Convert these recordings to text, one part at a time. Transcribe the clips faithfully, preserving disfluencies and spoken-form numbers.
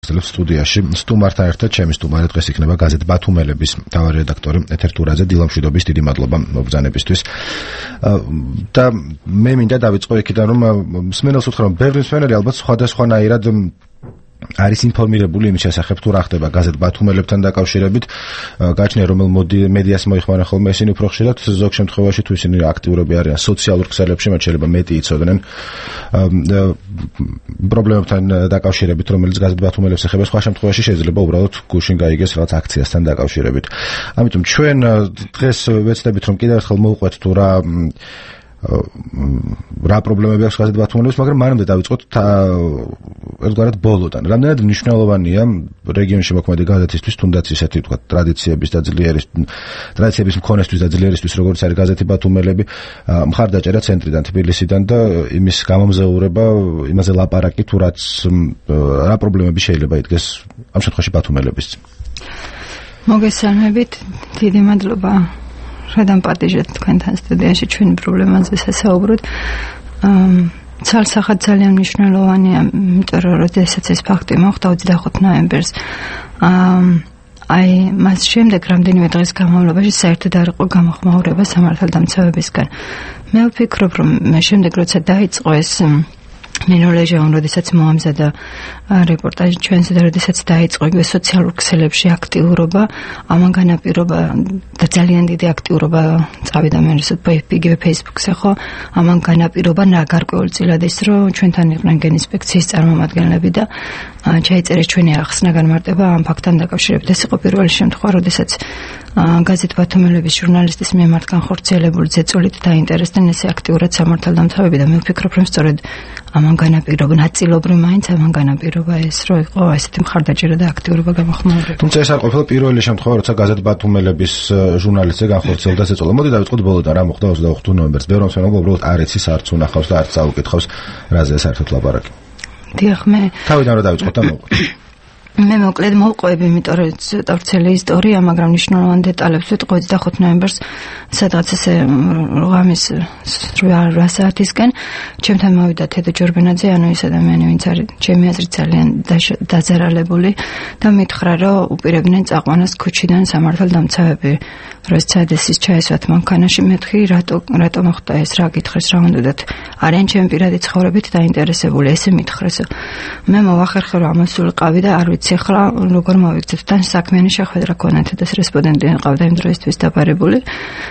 გაგრძელებს სტუდიაში. სტუმართან ერთად ჩემი სტუმარი დღეს იქნება გაზეთ ბათუმელების მთავარი რედაქტორი ეთერ ტურაძე. დილამშვიდობის დიდი მადლობა მობრძანებისთვის. და მე მინდა დავიწყო იქიდან, რომ მსმენელს უთხრა, რომ ბევრი მსმენელი ალბათ სხვადასხვანაირად არის ინფორმირებული იმის შესახებ, თუ რა ხდება გაზეთ ბათუმელებთან დაკავშირებით. გაჩნია, რომელ მედიას მოიხმარენ ხოლმე ისინი უფრო ხშირად, ზოგ შემთხვევაში თუ ისინი აქტიურები არიან სოციალურ ქსელებში, მათ შეიძლება მეტი იცოდნენ პრობლემებთან დაკავშირებით, რომელიც გაზეთ ბათუმელებს ეხება. სხვა შემთხვევაში შეიძლება უბრალოდ გუშინ გაიგეს რაღაც აქციასთან დაკავშირებით. ამიტომ ჩვენ დღეს ვეცდებით, რომ კიდევ ერთხელ მოვყვეთ თუ რა რა პრობლემები აქვს გაზეთ ბათუმელებს, მაგრამ მანამდე დავიწყოთ ერთგვარად ბოლოდან. რამდენად მნიშვნელოვანია რეგიონში მოქმედი გაზეთისთვის, თუნდაც ისეთი თქვა ტრადიციების და ძლიერის ტრადიციების მქონესთვის და ძლიერისთვის, როგორც არის გაზეთი ბათუმელები, მხარდაჭერა ცენტრიდან, თბილისიდან და იმის გამომზეურება, იმაზე ლაპარაკი, თუ რაც რა პრობლემები შეიძლება იდგეს ამ შემთხვევაში ბათუმელების. მოგესალმებით, დიდი მადლობა რადგან პატიჟეთ თქვენთან სტუდიაში ჩვენი პრობლემაზე სასაუბროთ. ცალსახად ძალიან მნიშვნელოვანია, იმიტომ რომ როდესაც ეს ფაქტი მოხდა ოცდახუთი ნოემბერს, აი მას შემდეგ რამდენიმე დღის განმავლობაში საერთოდ არ იყო გამოხმაურება სამართალდამცავებისგან. მე ვფიქრობ, რომ მე შემდეგ როცა დაიწყო ეს მინოლეჟეონ, როდესაც მოამზადა რეპორტაჟი ჩვენზე და როდესაც დაიწყო იგივე სოციალურ ქსელებში აქტიურობა, ამან განაპირობა და ძალიან დიდი აქტიურობა წავიდა მე იგივე Facebook-ზე, ხო, ამან განაპირობა გარკვეულწილად ის, რომ ჩვენთან იყვნენ გენინსპექციის წარმომადგენლები და ჩაიწერეს ჩვენი ახსნა განმარტება ამ ფაქტთან დაკავშირებით. ეს იყო პირველი შემთხვევა, როდესაც გაზეთ ბათუმელების ჟურნალისტის მიმართ განხორციელებული ზეწოლით დაინტერესდნენ ესე აქტიურად სამართალდამცავები და მე ვფიქრობ, რომ სწორედ ამან განაპირობა, ნაწილობრივ მაინც ამან განაპირობა ეს, რომ იყო ესეთი მხარდაჭერა და აქტიურობა გამოხმაურება. თუმცა ეს არ ყოფილა პირველი შემთხვევა, როცა გაზეთ ბათუმელების ჟურნალისტზე განხორციელდა ზეწოლა. მოდი დავიწყოთ ბოლოდან, რა მოხდა ოცდახუთი ნოემბერს. ბევრი მსმენელი უბრალოდ არ იცის, არც უნახავს და არც აუკითხავს, რაზე საერთოდ ლაპარაკი. დიახ, მე თავიდან რა დავიწყოთ და მოვყვეთ. მე მოკლედ მოვყვები, იმიტომ რომ ცოტა ვრცელი ისტორია, მაგრამ მნიშვნელოვან დეტალებს ვიტყვი ოცდახუთი ნოემბერს, სადღაც ესე რამის რვა საათისკენ ჩემთან მოვიდა თედო ჯორბენაძე, ანუ ის ადამიანი, ვინც არის ჩემი აზრით ძალიან დაზარალებული და მითხრა, რომ უპირებდნენ წაყვანას ქუჩიდან სამართალდამცავები, როდესაც ის ჩაესვათ მანქანაში. მეთქი, რატო რატო მოხდა ეს, რა გითხრეს, რა უნდათ, არიან ჩემი პირადი ცხოვრებით დაინტერესებული, ესე მითხრეს. მე მოვახერხე, რომ ამასულიყავი და არ ვიცი ახლა როგორ მოვიქცეთ. თან საქმიანი შეხვედრა ქონათ და რესპონდენტი ყავდა იმ დროისთვის დაბარებული.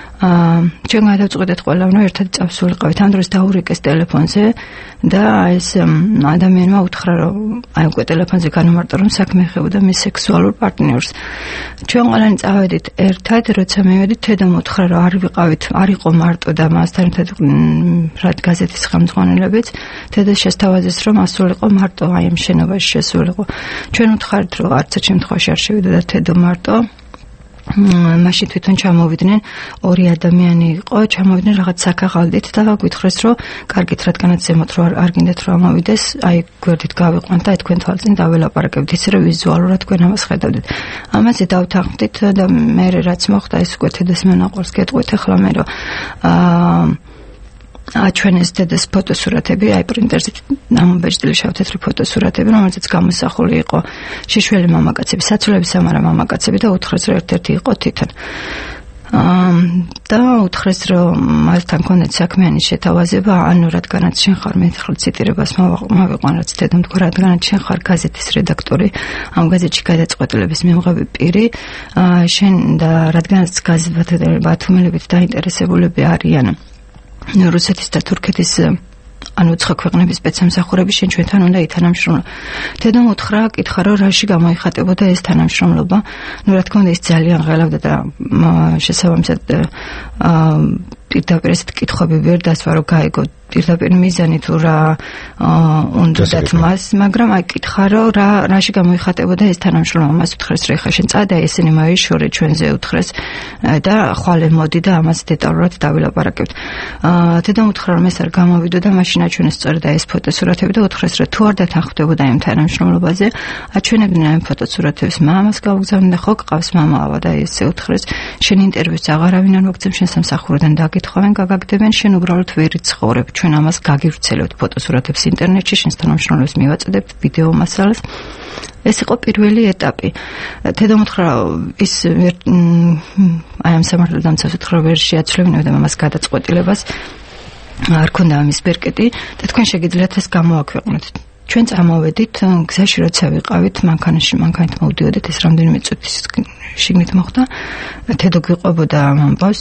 აა ჩვენ გადავწყვეტეთ ყველამ, რომ ერთად წავსულიყავით. ამ დროს დაურეკეს ტელეფონზე და ეს ადამიანმა უთხრა, რომ აი უკვე ტელეფონზე განმარტა, რომ საქმე ეხებოდა მის სექსუალურ პარტნიორს. ჩვენ ყველანი წავედით ერთად, როცა მივედით, თედომ უთხრა, რომ არ ვიყავით, არ იყო მარტო და მასთან ერთად რაც გაზეთის ხელმძღვანელებიც, თედა შესთავაზეს, რომ ასულიყო მარტო აი ამ შენობაში შესულიყო. ჩვენ უთხარით, რომ არც ერთ შემთხვევაში არ შევიდოდა თედო მარტო. მაშინ თვითონ ჩამოვიდნენ ორი ადამიანი იყო, ჩამოვიდნენ რაღაც საქაღალდით და გვითხრეს, რომ კარგით, რადგანაც ზემოთ რომ არ გინდათ რომ ამოვიდეს, აი გვერდით გავიყვანთ და თქვენ თვალწინ დაველაპარაკებთ, ისე რომ ვიზუალურად თქვენ ამას ხედავდით. ამაზე დავთანხმდით და მე რაც მოხდა, ეს უკვე თედას მენაყოლს გეტყვით ახლა მე რომ აა აჩვენეს თედას ფოტოსურათები, აი პრინტერზე ამობეჭდილი შავ-თეთრი ფოტოსურათები, რომელზეც გამოსახული იყო შიშველი მამაკაცები, საცოლები სამარა მამაკაცები და უთხრეს, რომ ერთ-ერთი იყო თვითონ. და უთხრეს, რომ მასთან ქონდეთ საქმიანი შეთავაზება, ანუ რადგანაც შენ ხარ, მე ახლა ციტირებას მოვიყვან, რაც თედომ თქვა, რადგანაც შენ ხარ გაზეთის რედაქტორი, ამ გაზეთში გადაწყვეტილების მიღები პირი, შენ და რადგანაც გაზეთ ბათუმელებით დაინტერესებულები არიან რუსეთის და თურქეთის ანუ ცხა ქვეყნების სპეცსამსახურები, შენ ჩვენთან უნდა ითანამშრომლო. თედომ უთხრა, კითხა, რომ რაში გამოიხატებოდა ეს თანამშრომლობა. ნუ რა თქმა უნდა, ის ძალიან ღელავდა და შესაბამისად პირდაპირ ესეთ კითხვები ვერ დასვა, რომ გაიგო პირდაპირ მიზანი თუ რა უნდათ მას, მაგრამ აი კითხა, რომ რა რაში გამოიხატებოდა ეს თანამშრომლობა. მას უთხრეს, რომ ეხლა შენ წადა, ესენი მოიშორე ჩვენზე უთხრეს და ხვალე მოდი და ამას დეტალურად დავილაპარაკებთ. თედომ უთხრა, რომ ეს არ გამოვიდო და მაშინ აჩვენეს სწორედ ეს ფოტოსურათები და უთხრეს, რომ თუ არ დათანხმდებოდა იმ თანამშრომლობაზე, აჩვენებდნენ ამ ფოტოსურათებს, მამას გავგზავნე და ხო გყავს მამავა და ესე უთხრეს, შენ ინტერვიუს აღარავინ არ მოგცემ, შენ სამსახურიდან დაგითხოვენ, გაგაგდებენ, შენ უბრალოდ ვერ იცხოვრებ ჩვენ ამას გაგივრცელებთ ფოტოსურათებს ინტერნეტში, შენს თანამშრომლებს მივაწოდებთ ვიდეო მასალას. ეს იყო პირველი ეტაპი. თედომოთხრა ის აი ამ სამართალდამცავს უთხრა ვერ შეაცვლებინებდა ამას გადაწყვეტილებას. არ ქონდა ამის ბერკეტი და თქვენ შეგიძლიათ ეს გამოაქვეყნოთ. ჩვენ წამოვედით გზაში როცა ვიყავით მანქანაში მანქანით მოვდიოდით ეს რამდენიმე წუთის შიგნით მოხდა თედო გიყვებოდა ამ ამბავს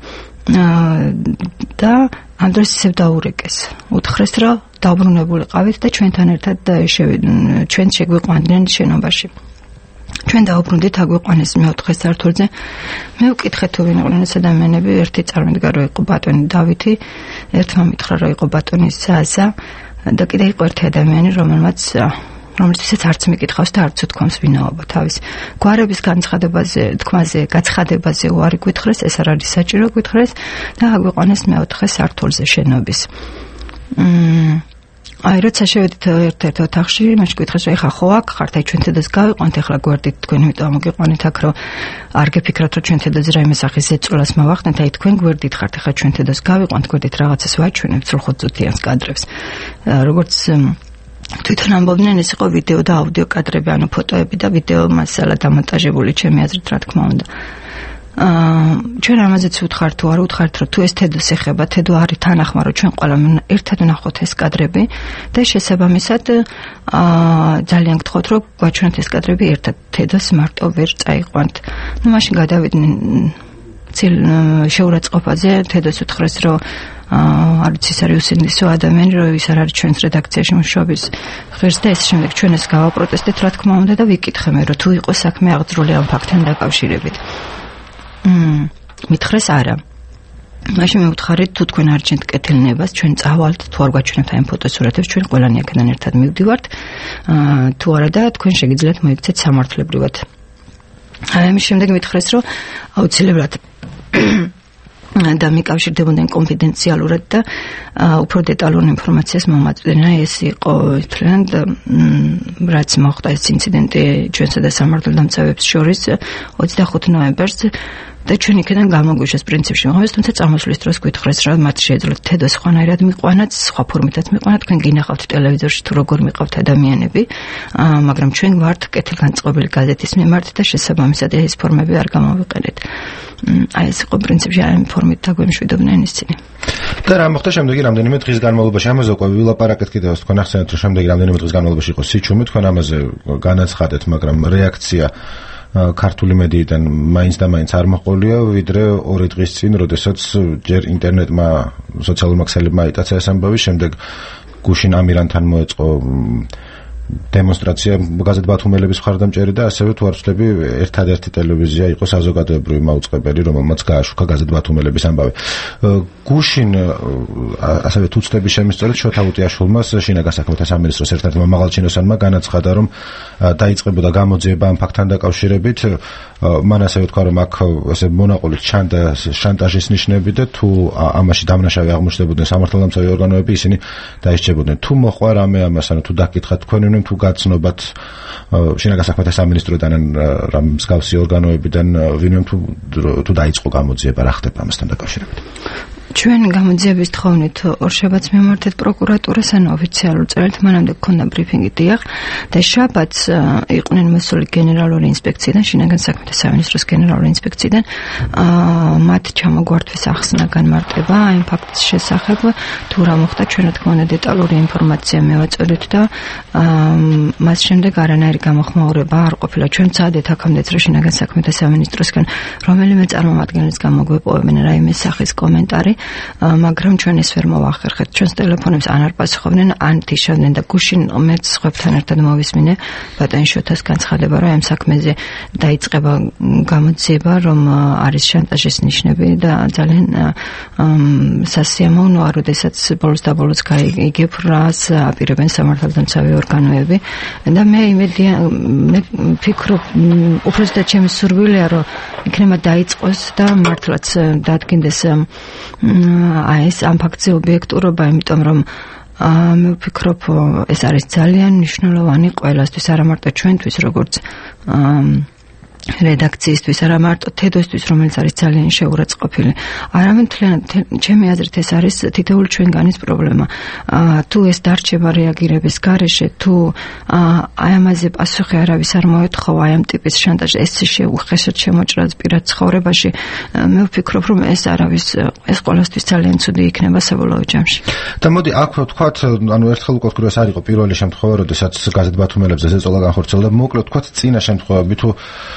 და ამ დროს ისევ დაურეკეს უთხრეს რომ დაუბრუნებულიყავით და ჩვენთან ერთად ჩვენ შეგვიყვანდნენ შენობაში ჩვენ დაუბრუნდით აგვიყვანეს მეოთხე სართულზე მე ვკითხე თუ ვინ იყვნენ ეს ადამიანები ერთი წარმდგა რომ იყო ბატონი დავითი ერთმა მითხრა რომ იყო ბატონი ზაზა და კიდე იყო ერთი ადამიანი რომელმაც რომელთვისაც არც მიკითხავს და არც უთქვამს ვინაობა თავის გვარების განცხადებაზე თქმაზე გაცხადებაზე უარი გვითხრეს ეს არ არის საჭირო გვითხრეს და აგვიყვანეს მეოთხე სართულზე შენობის აი როცა შევედით ერთ-ერთ ოთახში მაშინ გვითხრეს რომ ეხა ხო აქ ხართ აი ჩვენ თედას გავიყვანთ ეხლა გვერდით თქვენ იმიტომ მოგიყვანეთ აქ რომ არ გეფიქრათ რომ ჩვენ თედაზე რაიმე სახის ეწოლას მოვახდენთ აი თქვენ გვერდით ხართ ეხლა ჩვენ თედას გავიყვანთ გვერდით რაღაცას ვაჩვენებთ სრულხოდ წუთიანს კადრებს როგორც თვითონ ამბობდნენ ეს იყო ვიდეო და აუდიო კადრები ანუ ფოტოები და ვიდეო მასალა დამონტაჟებული ჩემი აზრით რა თქმა უნდა აა ჩვენ ამაზეც ვუთხართ თუ არ ვუთხართ რომ თუ ეს თედოს ეხება თედო არის თანახმა რომ ჩვენ ყველა ერთად ვნახოთ ეს კადრები და შესაბამისად აა ძალიან გთხოვთ რომ გვაჩვენოთ ეს კადრები ერთად თედოს მარტო ვერ წაიყვანთ ну მაშინ გადავიდნენ წილ შეურაცხყოფაზე თედოს უთხრეს რომ აა არც ის არის უსინდისო ადამიანი რომ ის არ არის ჩვენს რედაქციაში მუშაობის ღირს და ეს შემდეგ ჩვენ ეს გავაპროტესტეთ რა თქმა უნდა და ვიკითხე მე რომ თუ იყო საქმე აღძრული ამ ფაქტთან დაკავშირებით მმ მითხრეს არა მაშინ მე ვუთხარით თუ თქვენ არ ჩენთ კეთილნებას ჩვენ წავალთ თუ არ გვაჩვენებთ ამ ფოტოსურათებს ჩვენ ყველანი აქედან ერთად მივდივართ აა თუ არა და თქვენ შეგიძლიათ მოიქცეთ სამართლებრივად აი ამის შემდეგ მითხრეს რომ აუცილებლად და მიკავშირდებოდნენ კონფიდენციალურად და უფრო დეტალურ ინფორმაციას მომაწვდნენ. ეს იყო თლიანად რაც მოხდა ეს ინციდენტი ჩვენსა და სამართალდამცავებს შორის ოცდახუთი ნოემბერს და ჩვენ იქიდან გამოგვიშვეს პრინციპში მოხდეს, თუმცა წამოსვლის დროს გვითხრეს რომ მათ შეეძლოთ თედოს ხვანაირად მიყვანათ, სხვა ფორმითაც მიყვანათ, თქვენ გინახავთ ტელევიზორში თუ როგორ მიყავთ ადამიანები, მაგრამ ჩვენ ვართ კეთილგანწყობილი გაზეთის მიმართ და შესაბამისად ეს ფორმები არ გამოვიყენეთ. აი ეს იყო პრინციპში ამ ფორმით დაგვემშვიდობდნენ ისინი. და რა მოხდა შემდეგი რამდენიმე დღის განმავლობაში ამაზე უკვე ვილაპარაკეთ კიდევ თქვენ ახსენეთ რომ შემდეგი რამდენიმე დღის განმავლობაში იყო სიჩუმე თქვენ ამაზე განაცხადეთ მაგრამ რეაქცია ქართული მედიიდან მაინც და მაინც არ მოყოლია ვიდრე ორი დღის წინ როდესაც ჯერ ინტერნეტმა სოციალურმა ქსელებმა აიტაცა ეს ამბავი შემდეგ გუშინ ამირანთან მოეწყო დემონსტრაცია გაზეთ ბათუმელების მხარდამჭერი და ასევე თუ არ ვცდები ერთადერთი ტელევიზია იყო საზოგადოებრივი მაუწყებელი რომელმაც გააშუქა გაზეთ ბათუმელების ამბავი გუშინ ასევე თუ ვცდები შემისწორეთ შოთა უტიაშვილმა შინაგან საქმეთა სამინისტროს ერთ-ერთმა მაღალჩინოსანმა განაცხადა რომ დაიწყებოდა გამოძიება ამ ფაქტთან დაკავშირებით მან ასევე თქვა რომ აქ ესე მონაყოლით ჩანდა შანტაჟის ნიშნები და თუ ამაში დამნაშავე აღმოჩნდებოდნენ სამართალდამცავი ორგანოები ისინი დაისჯებოდნენ თუ მოყვა რამე ამას ანუ თუ დაკითხათ თქვენ თუ გაცნობათ შინაგან საქმეთა სამინისტროდან რამ მსგავსი ორგანოებიდან ვინმე თუ თუ დაიწყო გამოძიება რა ხდება ამასთან დაკავშირებით ჩვენ გამოძიების თხოვნით ორშაბათს მიმართეთ პროკურატურას ან ოფიციალურ წერილით მანამდე გქონდა ბრიფინგი დიახ და შაბათს იყვნენ მოსული გენერალური ინსპექციიდან შინაგან საქმეთა სამინისტროს გენერალური ინსპექციიდან მათ ჩამოგვართვეს ახსნა განმარტება ამ ფაქტის შესახებ თუ რა მოხდა ჩვენ რა თქმა უნდა დეტალური ინფორმაცია მევაწოდეთ და მას შემდეგ არანაირი გამოხმაურება არ ყოფილა ჩვენ ვცადეთ აქამდეც რა შინაგან საქმეთა სამინისტროსგან რომელიმე წარმომადგენლის გამოგვეპოვებენ რაიმე სახის კომენტარი მაგრამ ჩვენ ეს ვერ მოვახერხეთ ჩვენს ტელეფონებს ან არ პასუხობდნენ ან თიშავდნენ და გუშინ მეც ხვებთან ერთად მოვისმინე ბატონ შოთას განცხადება რომ ამ საქმეზე დაიწყება გამოძიება რომ არის შანტაჟის ნიშნები და ძალიან სასიამოვნოა როდესაც ბოლოს და ბოლოს გაიგებ რას აპირებენ სამართალდამცავი ორგანოები და მე იმედია მე ვფიქრობ უბრალოდ ჩემი სურვილია რომ იქნება დაიწყოს და მართლაც დადგინდეს აი ეს ამ ფაქტზე ობიექტურობა, იმიტომ რომ მე ვფიქრობ ეს არის ძალიან მნიშვნელოვანი ყველასთვის, არა მარტო ჩვენთვის, როგორც რედაქციისთვის, არა მარტო თედოსთვის, რომელიც არის ძალიან შეურაცხყოფილი. არამედ მთლიანად ჩემი აზრით ეს არის თითოეული ჩვენგანის პრობლემა. თუ ეს დარჩება რეაგირების გარეშე, თუ აი ამაზე პასუხი არავის არ მოეთხოვა, აი ამ ტიპის შანტაჟი, ეს შეუხესად შემოჭრած პირად ცხოვრებაში, მე ვფიქრობ, რომ ეს არავის ეს ყოველთვის ძალიან ცუდი იქნება საბოლოო ჯამში. და მოდი აქ ვთქვათ, ანუ ერთხელ უკვე ვთქვი, ეს არ იყო პირველი შემთხვევა, როდესაც გაზეთ ბათუმელებზე ზეწოლა განხორციელდა. მოკლედ ვთქვათ, წინა შემთხვევები თუ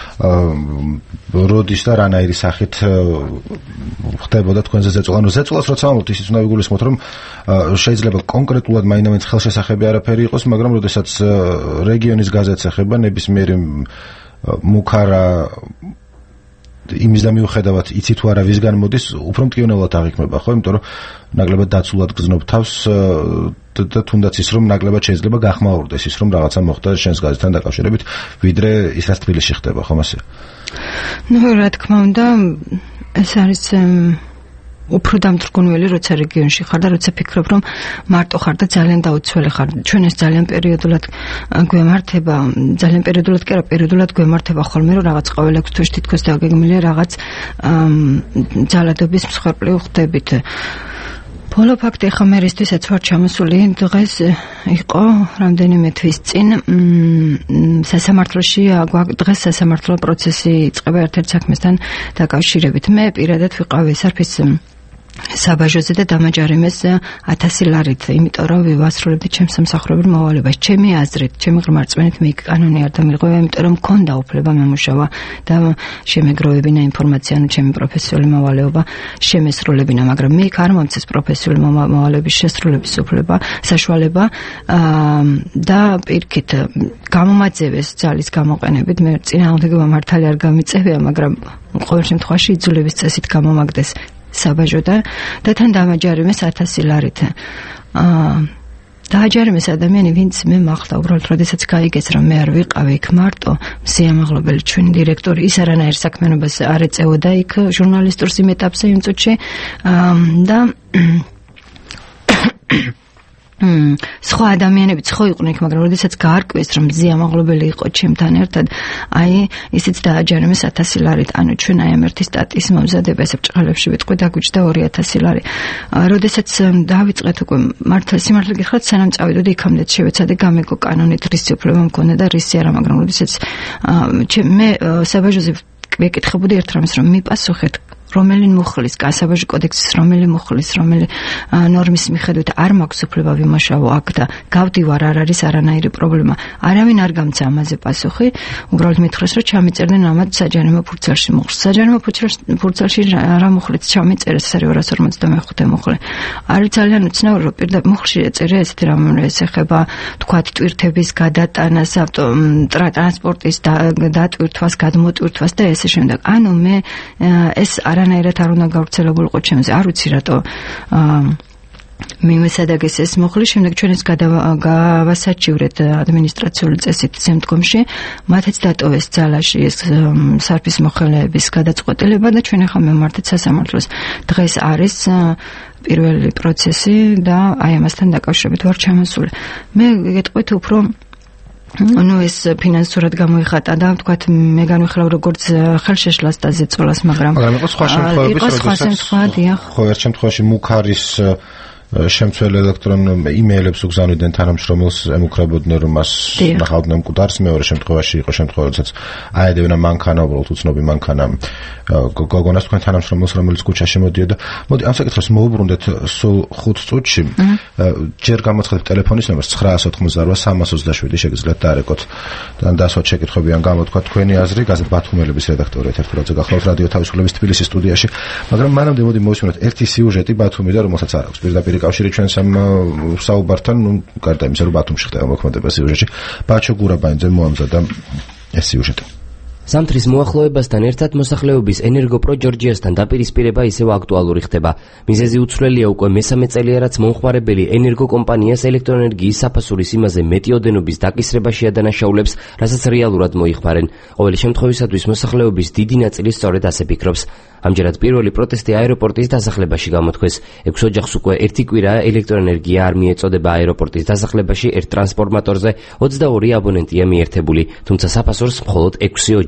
როდის და რანაირი სახით ხდებოდა თქვენზე ზეწოლა. ანუ ზეწოლას როცა ამბობთ, ისიც უნდა ვიგულისხმოთ, რომ შეიძლება კონკრეტულად მაინც ხელშესახები არაფერი იყოს, მაგრამ როდესაც რეგიონის გაზეთს ეხება ნებისმიერი მუქარა იმის და მიუხედავად იცი თუ არა ვისგან მოდის, უფრო მტკივნეულად აღიქმება, ხო? იმიტომ რომ ნაკლებად დაცულად გზნობ თავს და თუნდაც ის რომ ნაკლებად შეიძლება გახმაურდეს ის რომ რაღაცა მოხდა შენს გაზეთთან დაკავშირებით, ვიდრე ის რაც თბილისში ხდება, ხომ ასე? ნუ რა თქმა უნდა, ეს არის უფრო დამძრგუნველი, როცა რეგიონში ხარ და როცა ფიქრობ, რომ მარტო ხარ და ძალიან დაუცველი ხარ. ჩვენ ეს ძალიან პერიოდულად გვემართება, ძალიან პერიოდულად კი არა, პერიოდულად გვემართება ხოლმე, რომ რაღაც ყოველ ექვს თვეში თითქოს დაგეგმილია რაღაც ძალადობის მსხვერპლი ხდებით. ბოლო ფაქტი ხომ ერისთვისაც ვარ ჩამოსული, დღეს იყო რამდენიმე თვის წინ სასამართლოში, დღეს სასამართლო პროცესი იწყება ერთ-ერთ საქმესთან დაკავშირებით. მე პირადად ვიყავი სარფის საბაჟოზე და დამაჯარიმეს ათასი ლარით, იმიტომ რომ ვივასრულებდი ჩემს სამსახურებრივ მოვალეობას. ჩემი აზრით, ჩემი ღრმარწმენით მე კანონი არ დამირღვევა, იმიტომ რომ მქონდა უფლება მემუშავა და შემეგროვებინა ინფორმაცია, ანუ ჩემი პროფესიული მოვალეობა შემესრულებინა, მაგრამ მე იქ არ მომწეს პროფესიული მოვალეობის შესრულების უფლება, საშუალება და პირქით გამომაძევეს ძალის გამოყენებით. მე წინააღმდეგობა მართალი არ გამიწევია, მაგრამ ყოველ შემთხვევაში იძულების წესით გამომაგდეს საბაჟო და და თან დამაჯარიმეს ათასი ლარით. აა დააჯარიმეს ადამიანი, ვინც მე მახლა, უბრალოდ როდესაც გაიგეს, რომ მე არ ვიყავი იქ მარტო სიამაღლებელი ჩვენი დირექტორი, ის არანაირ საქმიანობას არ ეწეოდა იქ ჟურნალისტურ სიმეტაპზე იმ წუთში და სხვა ადამიანებიც ხო იყვნენ იქ, მაგრამ როდესაც გაარკვიეს, რომ სიამაღლებელი იყო ჩემთან ერთად, აი ისიც დააჯარიმეს ათასი ლარით. ანუ ჩვენ აი ამ ერთი სტატიის მომზადება, ესე ბრჭყალებში ვიტყვი, დაგვიჭდა ორი ათასი ლარი. როდესაც დავიწყეთ უკვე მართლა სიმართლე გითხრათ, სანამ წავიდოდი იქამდეც შევეცადე გამეგო კანონით რისი უფლება მქონდა და რისი არა, მაგრამ როდესაც მე საბაჟოზე ვეკითხებოდი ერთ რამეს, რომ მიპასუხეთ რომელი მუხლის, გასაბაჟო კოდექსის რომელი მუხლის, რომელი ნორმის მიხედვით არ მაქვს უფლება ვიმუშაო აქ და გავდივარ, არ არის არანაირი პრობლემა. არავინ არ გამცა ამაზე პასუხი, უბრალოდ მითხრეს, რომ ჩამიწერდნენ ამათ საჯარიმო ფურცელში მუხლს. საჯარიმო ფურცელში რა მუხლიც ჩამიწერეს, ეს არის ორას ორმოცდამეხუთე მუხლი. არის ძალიან უცნაური, რომ პირდაპირ მუხლში ეწერია ესეთი რამ, ეს ეხება თქვათ ტვირთების გადატანას, ტრანსპორტის დატვირთვას, გადმოტვირთვას და ესე შემდეგ. ანუ მე ეს არანაირად არ უნდა გავრცელებულიყო ჩემზე. არ ვიცი რატო მიმესადაგეს ეს მოხლი, შემდეგ ჩვენ ეს გავასაჩივრეთ ადმინისტრაციული წესით შემდგომში, მათაც დატოვეს ძალაში ეს სარფის მოხელეების გადაწყვეტილება და ჩვენ ახლა მივმართეთ სასამართლოს. დღეს არის პირველი პროცესი და აი ამასთან დაკავშირებით ვარ ჩამოსული. მე გეტყვით უფრო ну ეს ფინანსურად გამოიხატა და ვთქვათ მე განვიხილავ როგორც ხელშეშლას და ზეწოლას, მაგრამ მაგრამ იყო სხვა შემთხვევები, იყო სხვა შემთხვევები, ხო, ერთ შემთხვევაში მუქარის შემცველ ელექტრონ იმეილებს უგზავნიდნენ თანამშრომელს, ემუქრებოდნენ რომ მას ნახავდნენ მკვდარს. მეორე შემთხვევაში იყო შემთხვევა, როდესაც აედევნა მანქანა, უბრალოდ უცნობი მანქანა გოგონას თქვენ თანამშრომელს, რომელიც ქუჩაში მოდიოდა. მოდი ამ საკითხს მოუბრუნდეთ სულ ხუთ წუთში. ჯერ გამოცხადეთ ტელეფონის ნომერს ცხრაას ოთხმოცდაოთხ სამას ოცდაშვიდი, შეგიძლიათ დაარეკოთ და დასვათ შეკითხვები ან გამოთქვათ თქვენი აზრი. გაზეთ ბათუმელების რედაქტორი ეთერფურაძე გახლავთ რადიო თავისუფლების თბილისის სტუდიაში. მაგრამ მანამდე მოდი მოვისმინოთ ერთი სიუჟეტი ბათუმიდან, რომელსაც არ აქვს პირდაპირ კავშირი ჩვენს ამ საუბართან, ну, გარდა იმისა, რომ ბათუმში ხდება მოქმედება სიუჟეტში. ბაჩო გურაბაინძე მოამზადა ეს სიუჟეტი. ზამთრის მოახლოებასთან ერთად მოსახლეობის ენერგოპრო ჯორჯიასთან დაპირისპირება ისევ აქტუალური ხდება. მიზეზი უცვლელია უკვე მესამე წელია, რაც მომხმარებელი ენერგოკომპანიას ელექტროენერგიის საფასურის იმაზე მეტი ოდენობის დაკისრებაში ადანაშაულებს, რასაც რეალურად მოიხმარენ. ყოველი შემთხვევისათვის მოსახლეობის დიდი ნაწილი სწორედ ასე ფიქრობს. ამჯერად პირველი პროტესტი აეროპორტის დასახლებაში გამოთქვეს. ექვს ოჯახს უკვე ერთი კვირა ელექტროენერგია არ მიეწოდება აეროპორტის დასახლებაში ერთ ტრანსფორმატორზე, ოცდაორი აბონენტია მიერთებული, თუმცა საფასურს მხოლოდ ექვსი ოჯახი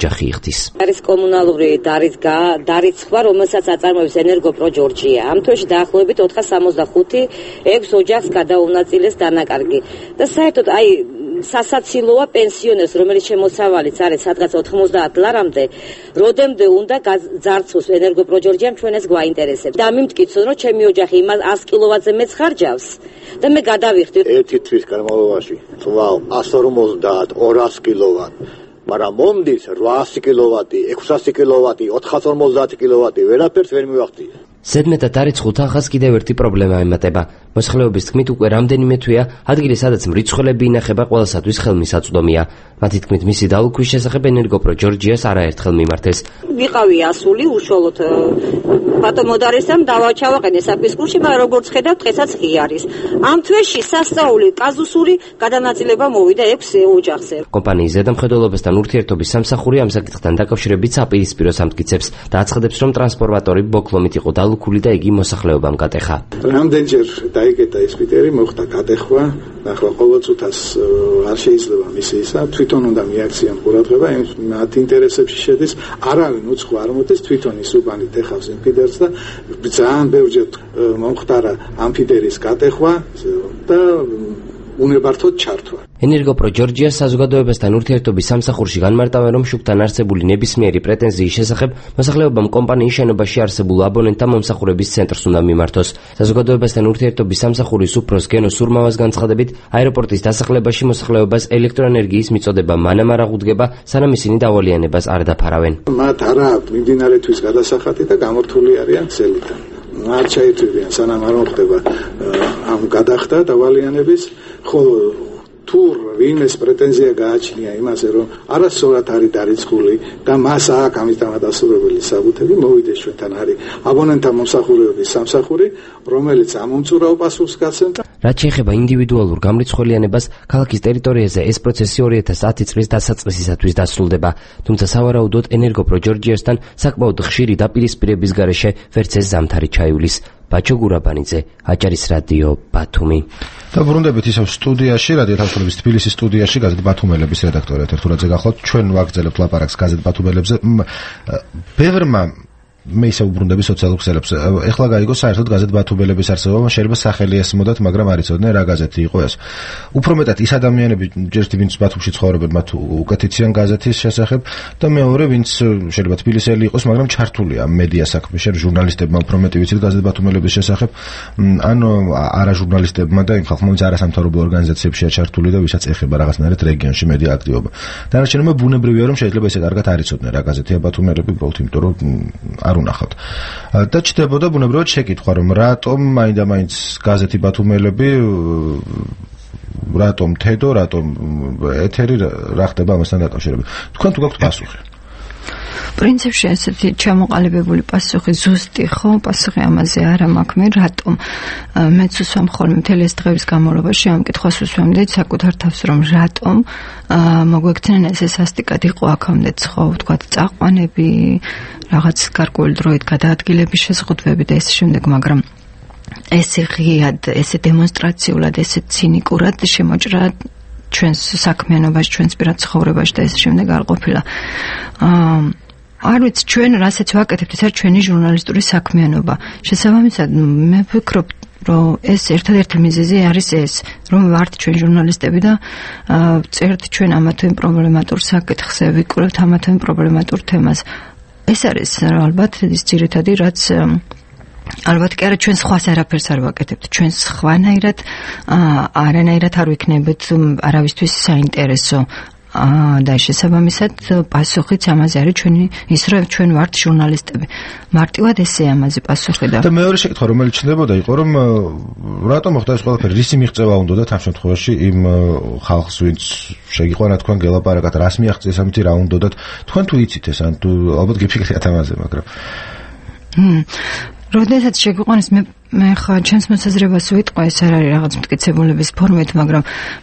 ოჯახი იხდის. არის კომუნალური დარიცხვა, რომელსაც აწარმოებს ენერგოპრო ჯორჯია. ამ თვეში დაახლოებით ოთხას სამოცდახუთი ექვს ოჯახს გადაუნაწილეს დანაკარგი. და საერთოდ აი სასაცილოა პენსიონერს, რომელიც შემოსავალიც არის სადღაც ოთხმოცდაათ ლარამდე, როდემდე უნდა ძარცვოს ენერგოპრო ჯორჯიამ ჩვენ ეს გვაინტერესებს. და მიმტკიცო, რომ ჩემი ოჯახი იმას ას კილოვატზე მეც ხარჯავს და მე გადავიხდი ერთი თვის განმავლობაში თვალ ას ორმოცდაათ ორასი კილოვატი, მაგრამ მომდის რვაასი კილოვატი, ექვსასი კილოვატი, ოთხას ორმოცდაათი კილოვატი, ვერაფერს ვერ მივახდია. ზედმეტად დარიცხულ თანხას კიდევ ერთი პრობლემა ემატება. მოსახლეობის თქმით, უკვე რამდენიმე თვეა ადგილი, სადაც მრიცხველები ინახება, ყველასათვის ხელმისაწვდომია. მათი თქმით, მისი დალუქვის შესახებ ენერგოპრო ჯორჯიას არაერთხელ მიმართეს. ვიყავი ასული უშუალოდ ბატონმოდარესამ დავაჩავაყენე საფისკურში, მაგრამ როგორც ხედავთ, დღესაც ღიარის. ამ თვეში სასწაული კაზუსური გადანაწილება მოვიდა ექვს ოჯახზე. კომპანიის ზედამხედველობასთან ურთიერთობის სამსახური ამ საკითხთან დაკავშირებით საპირისპიროს ამტკიცებს და აცხადებს, რომ ტრანსფორმატორი ბოკლომით იყო დალუქული და იგი მოსახლეობამ გატეხა. რამდენჯერ დაიკეტა ეს პიტერი, მოხდა გატეხვა, ახლა ყოველ წუთას არ შეიძლება მისი ისა, თვითონ უნდა მიაქციონ ყურადღება, მათ ინტერესებში შედის, არავინ უცხო არ მოდის, თვითონ ის უბანი ტეხავს იმ პიტერს და ძალიან ბევრჯერ მომხდარა ამ პიტერის გატეხვა და უნებართოდ ჩართვა. ენერგოპრო ჯორჯიას საზოგადოებასთან ურთიერთობის სამსახურში განმარტავენ, რომ შუქთან არსებული ნებისმიერი პრეტენზიის შესახებ მოსახლეობამ კომპანიის შენობაში არსებულ აბონენტთა მომსახურების ცენტრს უნდა მიმართოს. საზოგადოებასთან ურთიერთობის სამსახურის უფროს გენო სურმავას განცხადებით, აეროპორტის დასახლებაში მოსახლეობას ელექტროენერგიის მიწოდება მანამ არ აღუდგება, სანამ ისინი დავალიანებას არ დაფარავენ. მათ არა მიმდინარე თვის გადასახადი და გამორთული არიან ქსელიდან. არ ჩაითვლიან, სანამ არ მოხდება ამ გადახდა დავალიანების, ხოლო თუ ვინმეს პრეტენზია გააჩნია იმაზე, რომ არასწორად არის დარიცხული და მას აქვს ამის დამადასტურებელი საბუთები, მოვიდეს ჩვენთან არის აბონენტთა მომსახურების სამსახური, რომელიც ამომწურავ პასუხს გაცემს. რაც შეეხება ინდივიდუალურ გამრიცხველიანებას, ქალაქის ტერიტორიაზე ეს პროცესი ორი ათას ათი წლის დასაწყისისათვის დასრულდება, თუმცა სავარაუდოდ ენერგოპრო ჯორჯიასთან საკმაოდ ხშირი დაპირისპირების გარეშე ვერც ეს ზამთარი ჩაივლის. ბაჩო გურაბანიძე, აჭარის რადიო, ბათუმი. და ბრუნდებით ისევ სტუდიაში, რადიო თავისუფლების თბილისის სტუდიაში, გაზეთ ბათუმელების რედაქტორი ეთერთურაძე გახლავთ. ჩვენ ვაგრძელებთ ლაპარაკს გაზეთ ბათუმელებზე. ბევრმა მე ისე უბრუნდები სოციალურ ქსელებს. ეხლა გაიგო საერთოდ გაზეთ ბათუმელების არსებობა, შეიძლება სახელი ესმოდათ, მაგრამ არ იცოდნენ რა გაზეთი იყო ეს. უფრო მეტად ის ადამიანები, ჯერჯერობით ვინც ბათუმში ცხოვრობენ, მათ უკეთიციან გაზეთის შესახებ და მეორე ვინც შეიძლება თბილისელი იყოს, მაგრამ ჩართულია მედია საქმეში, ჟურნალისტებმა უფრო მეტი ვიცით გაზეთ ბათუმელების შესახებ, ან არა ჟურნალისტებმა და იმ ხალხმა, ვინც არასამთავრობო ორგანიზაციებშია ჩართული და ვისაც ეხება რაღაცნაირად რეგიონში მედია აქტივობა. დანარჩენმა ბუნებრივია, რომ შეიძლება ესე კარგად არ იცოდნენ რა გაზეთია ბათუმელები, უბრალოდ იმიტომ რომ არ უნახავთ. და ჩდებოდა ბუნებრივად შეკითხვა, რომ რატომ მაინდა-მაინც გაზეთი ბათუმელები, რატომ თედო, რატომ ეთერი, რა ხდება ამასთან დაკავშირებით. თქვენ თუ გაქვთ პასუხი? პრინციპში ესეთი ჩამოყალიბებული პასუხი ზუსტი ხო, პასუხი ამაზე არა მაქვს მე, რატომ მეც უსვამ ხოლმე მთელი ეს დღების განმავლობაში ამ კითხვას უსვამდით საკუთარ თავს, რომ რატომ მოგვექცნენ ესე სასტიკად იყო აქამდეც ხო, ვთქვათ, წაყვანები, რაღაც გარკვეული დროით გადაადგილების შეზღუდვები და ეს შემდეგ, მაგრამ ესე ღიად, ესე დემონსტრაციულად, ესე ცინიკურად შემოჭრა ჩვენს საქმიანობაში, ჩვენს პირად ცხოვრებაში და ეს შემდეგ არ ყოფილა. აა არ ვიცი, ჩვენ რასაც ვაკეთებთ, ეს არის ჩვენი ჟურნალისტური საქმიანობა. შესაბამისად, მე ვფიქრობ, რომ ეს ერთადერთი მიზეზი არის ეს, რომ ვართ ჩვენ ჟურნალისტები და წერთ ჩვენ ამა თუ იმ პრობლემატურ საკითხზე, ვიკურებთ ამა თუ იმ პრობლემატურ თემას. ეს არის ალბათ ის ძირითადი, რაც ალბათ კი არა, ჩვენ სხვას არაფერს არ ვაკეთებთ. ჩვენ სხვანაირად არანაირად არ ვიქნებით არავისთვის საინტერესო. და შესაბამისად პასუხიც ამაზე არის ჩვენი ის რომ ჩვენ ვართ ჟურნალისტები. მარტივად ესეა ამაზე პასუხი და და მეორე შეკითხვა რომელიც ჩნდებოდა იყო რომ რატომ მოხდა ეს ყველაფერი, რისი მიღწევა უნდოდა ამ შემთხვევაში იმ ხალხს ვინც შეგიყვანა თქვენ გელაპარაკათ, რას მიაღწიეს ამით, რა უნდოდათ, თქვენ თუ იცით ეს, ან თუ ალბათ გიფიქრეთ ამაზე, მაგრამ როდესაც შეგვიყვანეს მე მე ხა ჩემს მოსაზრებას ვიტყვი, ეს არ არის რაღაც მტკიცებულების ფორმით, მაგრამ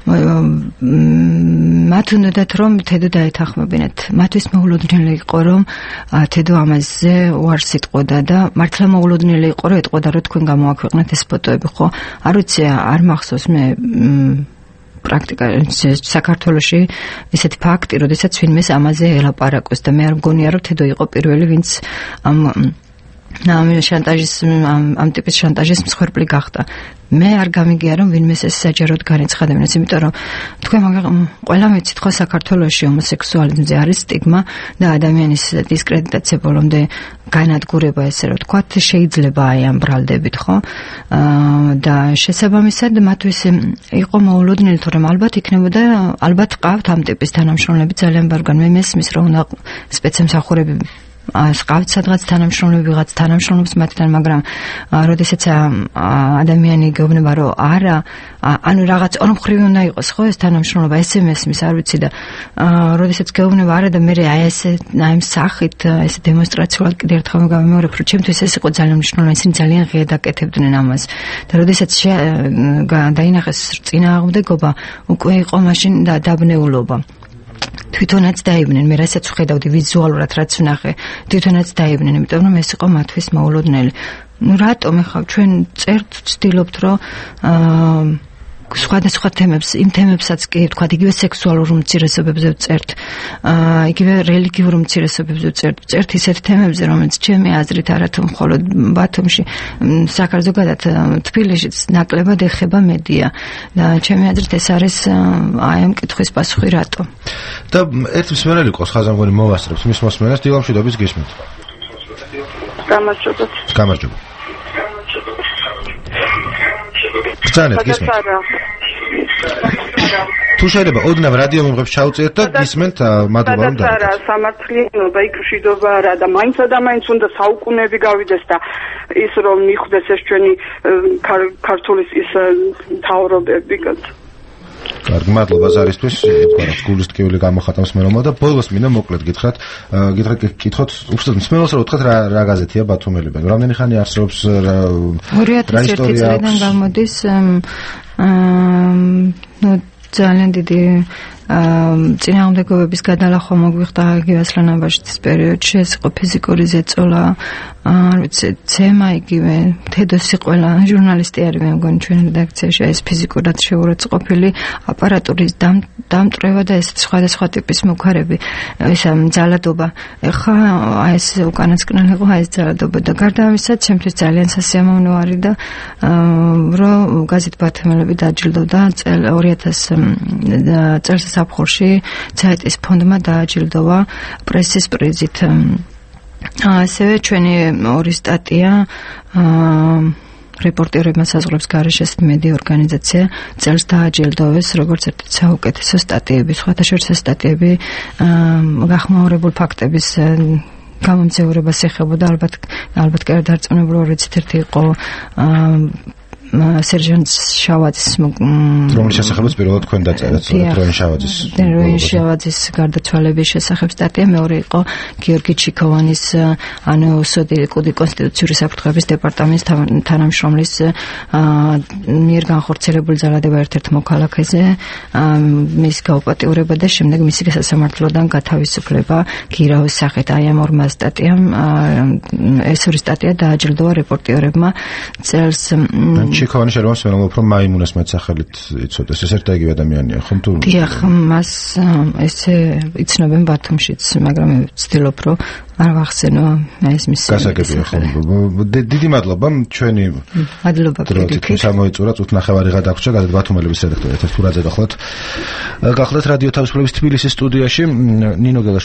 მათ უნდათ რომ თედო დაეთანხმებინათ. მათთვის მოულოდნელი იყო რომ თედო ამაზე უარს იტყოდა და მართლა მოულოდნელი იყო რომ ეტყოდა რომ თქვენ გამოაქვეყნეთ ეს ფოტოები, ხო? არ ვიცი, არ მახსოვს მე პრაქტიკა საქართველოში ესეთი ფაქტი, როდესაც ვინმეს ამაზე ელაპარაკოს და მე არ მგონია რომ თედო იყო პირველი ვინც ამ ამ შანტაჟის ამ ტიპის შანტაჟის მსხვერპლი გახდა. მე არ გამიგია რომ ვინმეს ეს საჯაროდ განეცხადებინოს, იმიტომ რომ თქვენ ყველა ვიცით ხო საქართველოში ჰომოსექსუალიზმზე არის სტიგმა და ადამიანის დისკრედიტაცია ბოლომდე განადგურება, ესე რომ თქვათ, შეიძლება აი ამ ბრალდებით, ხო? და შესაბამისად მათთვის იყო მოულოდნელი, თორემ ალბათ იქნებოდა, ალბათ ყავთ ამ ტიპის თანამშრომლები ძალიან ბარგან. მე მესმის რომ უნდა სპეცემსახურები ყავთ სადღაც თანამშრომლები ვიღაც თანამშრომლობს მათთან, მაგრამ როდესაც ადამიანი გეუბნება რომ არა, ანუ რაღაც ორმხრივი უნდა იყოს ხო ეს თანამშრომლობა, ეს მესმის არ ვიცი და როდესაც გეუბნება არა და მე აი ესე აი ამ სახით ესე დემონსტრაციულად კიდე ერთხელ გამიმეორებ რომ ჩემთვის ეს იყო ძალიან მნიშვნელოვანი, ისინი ძალიან ღია დაკეთებდნენ ამას და როდესაც დაინახეს წინააღმდეგობა უკვე იყო მაშინ დაბნეულობა. თვითონაც დაიბნენ, მე რასაც ვხედავდი ვიზუალურად რაც ვნახე, თვითონაც დაიბნენ, იმიტომ რომ ეს იყო მათთვის მოულოდნელი. ნუ რატომ ახლა ჩვენ წერთ, ვცდილობთ რომ აა სხვადასხვა თემებს, იმ თემებსაც კი თქვა იგივე სექსუალურ უმცირესობებზე ვწერთ, აა იგივე რელიგიურ უმცირესობებზე ვწერთ, ვწერთ ისეთ თემებზე, რომელიც ჩემი აზრით არათუ მხოლოდ ბათუმში, საქართველოსგადად თბილისშიც ნაკლებად ეხება მედია და ჩემი აზრით ეს არის აი ამ კითხვის პასუხი რატო. და ერთ მსმენელი ყავს ხაზამგონი მოვასწრებს მის მოსმენას დილამშვიდობის გისმენთ. გამარჯობა. გამარჯობა. ბრძანეთ გისმენთ. თუ შეიძლება ოდნავ რადიო მიმღებს ჩაუწიეთ და გისმენთ, მადლობა რომ დაიწყეთ. არა, სამართლიანობა იქ მშვიდობა არა და მაინც და მაინც უნდა საუკუნეები გავიდეს და ის რომ მიხვდეს ეს ჩვენი ქართული ის მთავრობები. კარგი, მადლობა ზარისთვის, თქვათ გულის ტკივილი გამოხატავს მენელმა და ბოლოს მინდა მოკლედ გითხრათ, გითხრათ გითხოთ, უბრალოდ მსმენელს რა უთხრათ რა რა გაზეთია ბათუმელები. რამდენი ხანი არსებობს რა ისტორია წლიდან გამოდის ნუ ძალიან დიდი წინააღმდეგობების გადალახვა მოგვიხდა გიასლანაბაშის პერიოდში, ეს იყო ფიზიკური ზეწოლა, არ ვიცი, ცემა იგივე, თედოსი ყველა ჟურნალისტი არის მე მგონი ჩვენ რედაქციაში, ეს ფიზიკურად შეურაცხყოფილი აპარატურის დამტრევა და ეს სხვადასხვა ტიპის მოქარები, ისა ძალადობა. ეხა აი ეს უკანასკნელი იყო აი ეს ძალადობა და გარდა ამისა, ჩემთვის ძალიან სასიამოვნო არის და რომ გაზეთ ბათუმელები დააჯილდოვდა ორი ათასი წელს საფხურში ცაიტის ფონდმა დააჯილდოვა პრესის პრიზით. ასევე ჩვენი ორი სტატია რეპორტერებმა საზღვრებს გარეშე მედია ორგანიზაცია წელს დააჯილდოვეს როგორც ერთ საუკეთესო სტატიები, სხვათა შორის სტატიები გახმაურებულ ფაქტების გამომძევრებას ეხებოდა, ალბათ ალბათ კი არ დარწმუნებული ვარ, ვიცით ერთი იყო სერჟანტ შავაძის რომლის შესახებაც პირველად თქვენ დაწერეთ დროენ შავაძის დროენ შავაძის გარდაცვალების შესახებ სტატია, მეორე იყო გიორგი ჩიქოვანის ანუ სოდიკუდი კონსტიტუციური საფრთხეების დეპარტამენტის თანამშრომლის მიერ განხორციელებული ძალადება ერთ-ერთ მოქალაქეზე, მის გაუპატიურება და შემდეგ მისი სასამართლოდან გათავისუფლება გირაოს სახით. აი ამ ორმა სტატიამ ეს ორი სტატია დააჯილდოვა რეპორტერებმა წელს ჩიქოვანი შეიძლება მსმენელმა უფრო მაიმუნას მეტსახელით იცოდეს, ეს ერთ და იგივე ადამიანია, ხომ თუ? დიახ, მას ესე იცნობენ ბათუმშიც, მაგრამ მე ვცდილობ რომ არ ვახსენო ეს მისი გასაგებია ხომ. დიდი მადლობა, ჩვენი მადლობა პროდუქტი გამოიწურა, წუთ ნახევარი ღა დაგვრჩა, გაზეთ ბათუმელების რედაქტორი ეთერ თურაძე გახლავთ. გახლავთ რადიო თავისუფლების თბილისის სტუდიაში ნინო